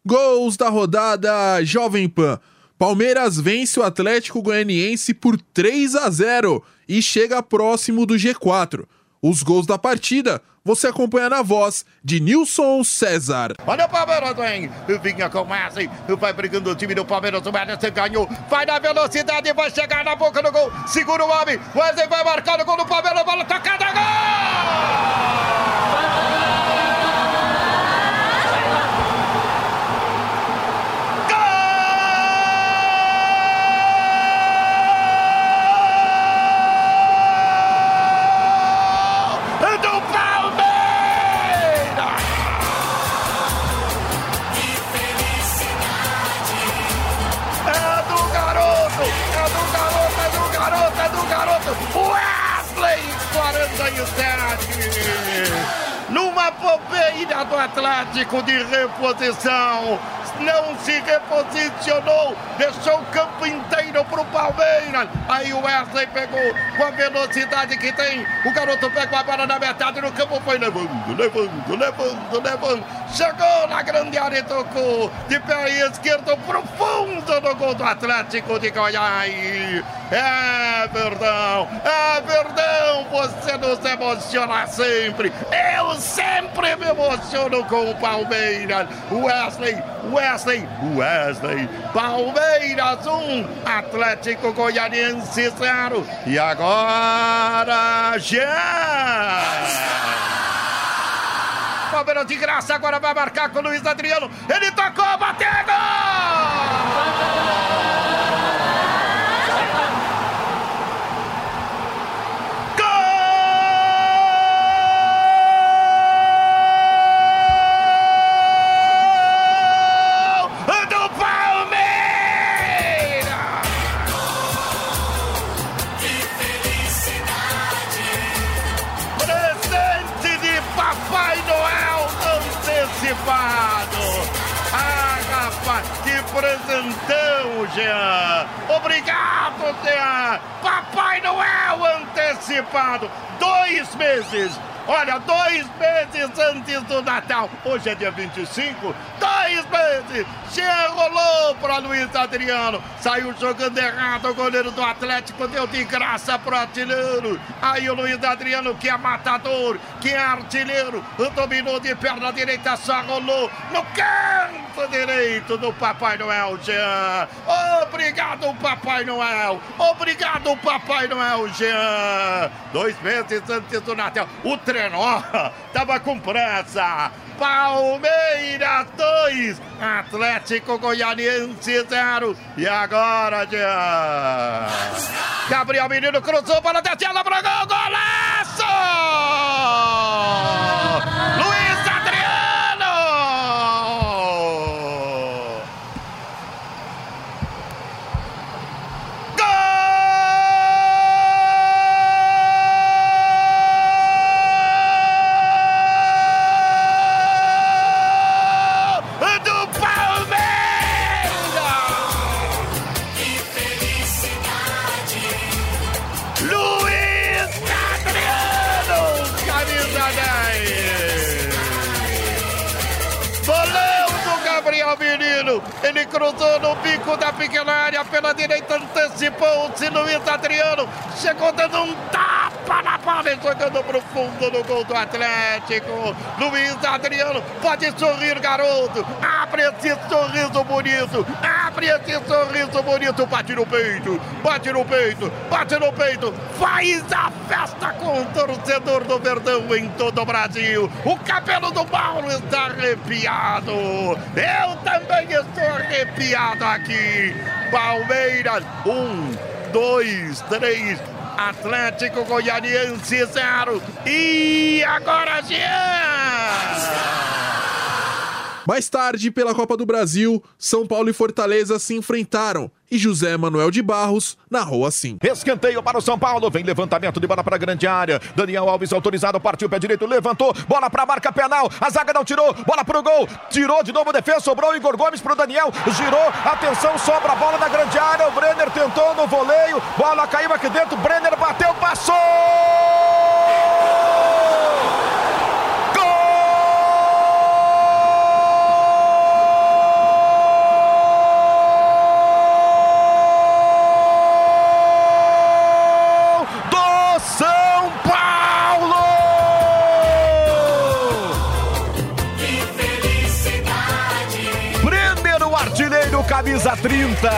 Gols da rodada Jovem Pan. Palmeiras vence o Atlético Goianiense por 3-0 e chega próximo do G4. Os gols da partida você acompanha na voz de Nilson César. Olha o Palmeiras, vem. Vinha com o Wesley. Vai brigando o time do Palmeiras. O Wesley ganhou. Vai na velocidade. Vai chegar na boca do gol. Segura o homem. Wesley vai marcar o gol do Palmeiras. Bola tocada. Gol! Wesley, 47, numa bobeira do Atlético de reposição, não se reposicionou, deixou o campo inteiro pro Palmeiras. Aí o Wesley pegou com a velocidade que tem, o garoto pegou a bola na metade do campo, foi levando, chegou na grande área e tocou de pé esquerdo pro fundo do gol do Atlético de Goiás. É verdão, você nos emociona sempre. Eu sempre me emociono com o Palmeiras. Wesley, Palmeiras 1, Atlético Goianiense 0. E agora já! Palmeiras de graça, agora vai marcar com o Luiz Adriano. Ele tocou, bateu, gol! Ah, rapaz, que presentão, Jean. Obrigado, Jean. Papai Noel antecipado. 2 meses. Olha, 2 meses antes do Natal. Hoje é dia 25. 2 meses. Jean rolou para Luiz Adriano. Saiu jogando errado. O goleiro do Atlético deu de graça pro artilheiro. Aí o Luiz Adriano, que é matador, que é artilheiro, dominou de perna direita, só rolou no canto direito do Papai Noel, Jean. Obrigado, Papai Noel. Obrigado, Papai Noel, Jean. 2 meses antes do Natal. O trenó tava com pressa. Palmeiras 2, Atlético Goianiense 0. E agora, Jean? Gabriel Menino cruzou para a tela para gol, golaço! Luiz Adriano! Menino, ele cruzou no bico da pequena área pela direita, antecipou-se Luiz Adriano, chegou dando um tapa na bola e jogando pro fundo do gol do Atlético. Luiz Adriano, pode sorrir, garoto, abre esse sorriso bonito, bate no peito, faz a festa com o torcedor do Verdão em todo o Brasil. O cabelo do Mauro está arrepiado, eu também estou arrepiado aqui. Palmeiras 1, 2, 3, Atlético Goianiense 0. E agora, Jean! Mais tarde, pela Copa do Brasil, São Paulo e Fortaleza se enfrentaram e José Manuel de Barros narrou assim. Escanteio para o São Paulo, vem levantamento de bola para a grande área. Daniel Alves autorizado, partiu pé direito, levantou, bola para a marca penal, a zaga não tirou, bola para o gol, tirou de novo a defesa, sobrou Igor Gomes para o Daniel, girou, atenção, sobra a bola na grande área, o Brenner tentou no voleio, bola caiu aqui dentro, Brenner bateu, passou! camisa 30.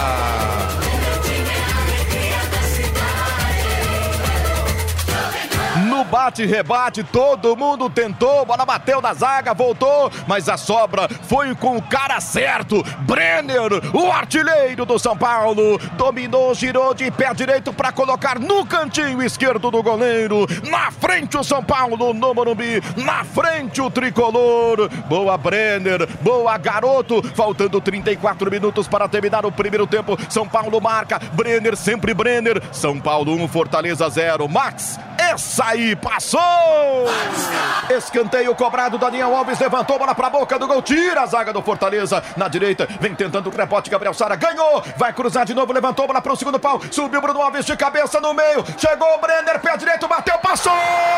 No bate-rebate, todo mundo tentou, bola bateu na zaga, voltou, mas a sobra foi com o cara certo. Brenner, o artilheiro do São Paulo, dominou, girou de pé direito para colocar no cantinho esquerdo do goleiro. Na frente o São Paulo no Morumbi, na frente o tricolor. Boa Brenner, boa garoto, faltando 34 minutos para terminar o primeiro tempo. São Paulo marca, Brenner, sempre Brenner. São Paulo 1, Fortaleza 0. Max, essa aí passou! Escanteio cobrado, Daniel Alves levantou, bola pra boca do gol, tira a zaga do Fortaleza, na direita, vem tentando o rebote, Gabriel Sara ganhou, vai cruzar de novo, levantou, bola pro segundo pau, subiu Bruno Alves de cabeça no meio, chegou o Brenner, pé direito, bateu, passou!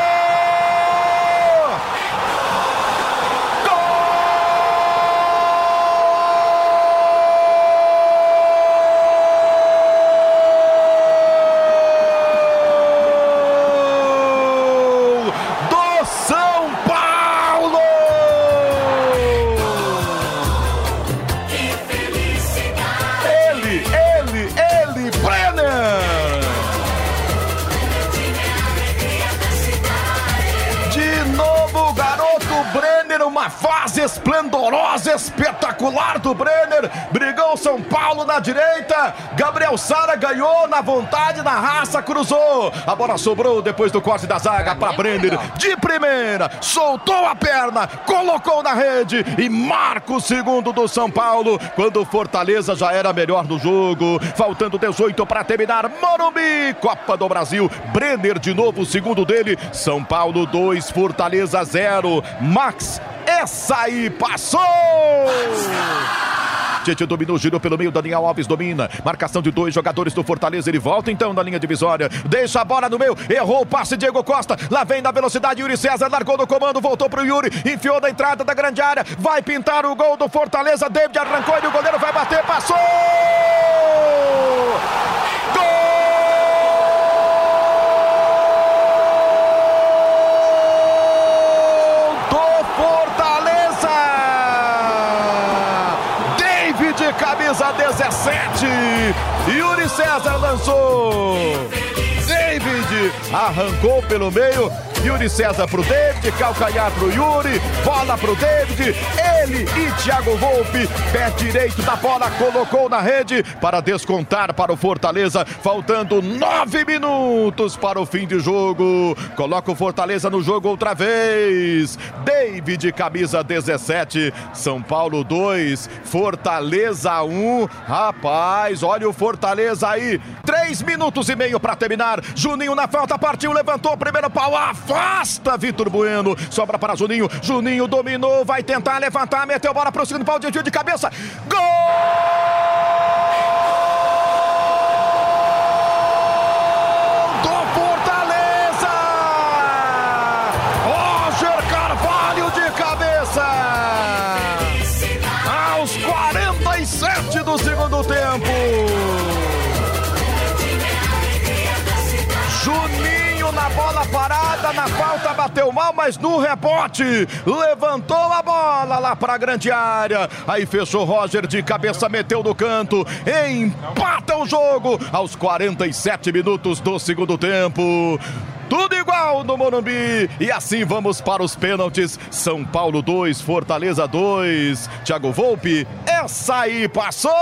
Uma fase esplendorosa, espetacular do Brenner, brigou São Paulo na direita, Gabriel Sara ganhou na vontade, na raça, cruzou, a bola sobrou depois do corte da zaga para Brenner, de primeira, soltou a perna, colocou na rede e marca o segundo do São Paulo, quando o Fortaleza já era melhor no jogo, faltando 18 para terminar, Morumbi, Copa do Brasil, Brenner de novo, o segundo dele, São Paulo 2, Fortaleza 0, Max, essa aí passou! Tietê dominou, girou pelo meio, Daniel Alves domina, marcação de 2 jogadores do Fortaleza, ele volta então na linha divisória, deixa a bola no meio, errou o passe, Diego Costa, lá vem na velocidade, Yuri César largou no comando, voltou pro Yuri, enfiou na entrada da grande área, vai pintar o gol do Fortaleza, David arrancou e o goleiro vai bater, passou! Camisa 17, Yuri César lançou, David arrancou pelo meio, Yuri César pro David, calcanhar pro Yuri, bola pro David, ele e Thiago Volpi, pé direito da bola, colocou na rede para descontar para o Fortaleza, faltando 9 minutos para o fim de jogo, coloca o Fortaleza no jogo outra vez, David, camisa 17, São Paulo 2, Fortaleza 1, rapaz, olha o Fortaleza aí, 3 minutos e meio para terminar, Juninho na falta, partiu, levantou, primeiro pau, afasta Vitor Bueno, sobra para Juninho, Juninho dominou, vai tentar levantar, meteu bola para o segundo pau, desvio de cabeça, gol do Fortaleza, Roger Carvalho de cabeça, aos 47 do segundo tempo, Juninho na bola parada, na falta bateu mal, mas no rebote levantou a bola lá para a grande área, aí fechou Roger de cabeça, meteu no canto, empata o jogo aos 47 minutos do segundo tempo. Tudo igual no Morumbi, e assim vamos para os pênaltis, São Paulo 2, Fortaleza 2, Thiago Volpi, essa aí passou!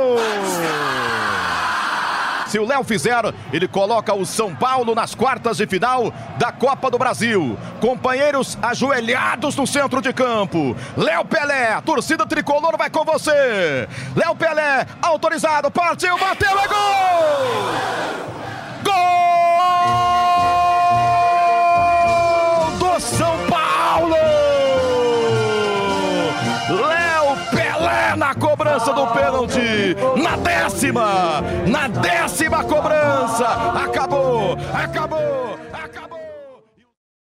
Se o Léo fizer, ele coloca o São Paulo nas quartas de final da Copa do Brasil. Companheiros ajoelhados no centro de campo. Léo Pelé, a torcida tricolor vai com você. Léo Pelé, autorizado, partiu, bateu, é gol! Gol do São Paulo! Léo Pelé na cobrança do pênalti, na décima cobrança, acabou!